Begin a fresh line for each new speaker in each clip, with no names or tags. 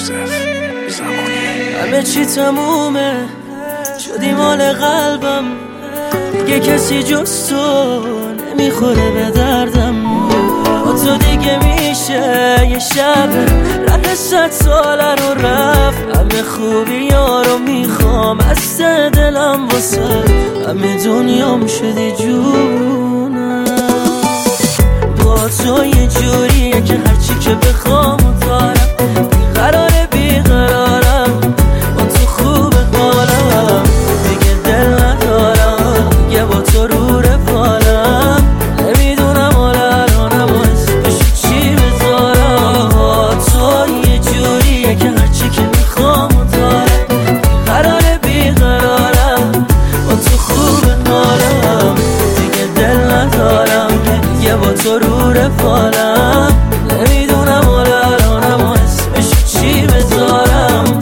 همه چی تمومه، شدی مال قلبم، دیگه کسی جز تو نمیخوره به دردم. با تو دیگه میشه یه شب رد 100 ساله رو رفت. همه خوبی ها رو میخوام از ته دلم، واسه همه دنیام شدی جونم. با تو یه جوریه که هرچی که بخوام و دارم، بیقراره بیقرارم، با تو خوب حالم، دیگه دل ندارم، دیگه با تو رو رفالم. نمیدونم حالا الانم اسمشو چی بذارم. با تو یه جوریه که هرچی که میخوام و دارم، بیقراره بیقرارم، با تو خوب حالم، دیگه دل ندارم، دیگه با تو رو رفالم. نمیدونم حالا الانم اسمشو چی بذارم.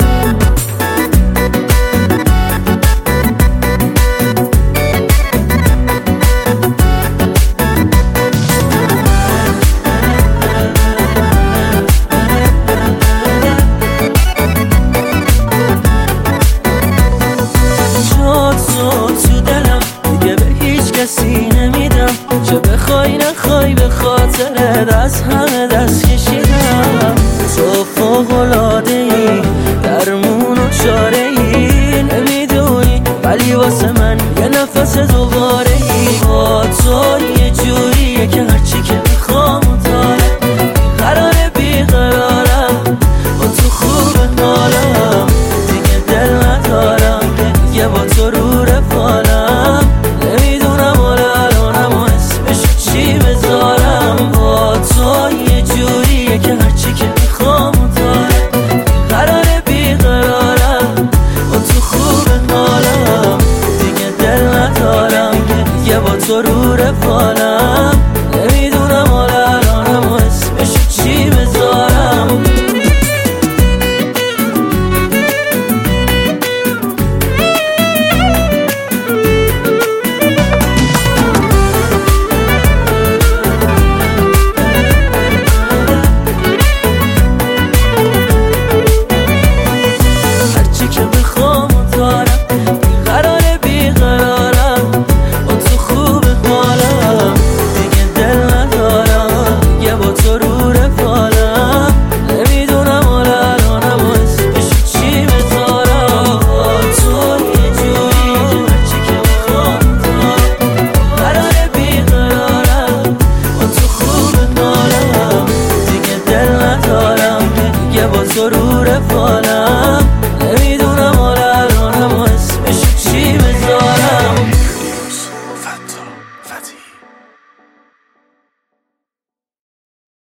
تو دلم دیگه به هیچ کسی نمیدم، چه بخوای نخوای به خاطرت از همه دست کشیدم. تو فوق‌العاده‌ای، درمون و چاره‌ای، نمیدونی ولی واسه من یه نفس دوباره‌ای. با تو یه جوریه که هرچی که میخوام و دارم، قراره بیقرارم، با تو خوب حالم، دیگه دل ندارم، دیگه با تو رو رفالم. نمیدونم حالا الانم اسمشو چی بذارم. با تو یه جوریه که هرچی که میخوام و دارم، قراره بیقرارم، با تو خوب حالم، دیگه دل ندارم، دیگه با تو رو رفالم. نمیدونم حالا الانم اسمشو چی بذارم. با تو رو رفالم.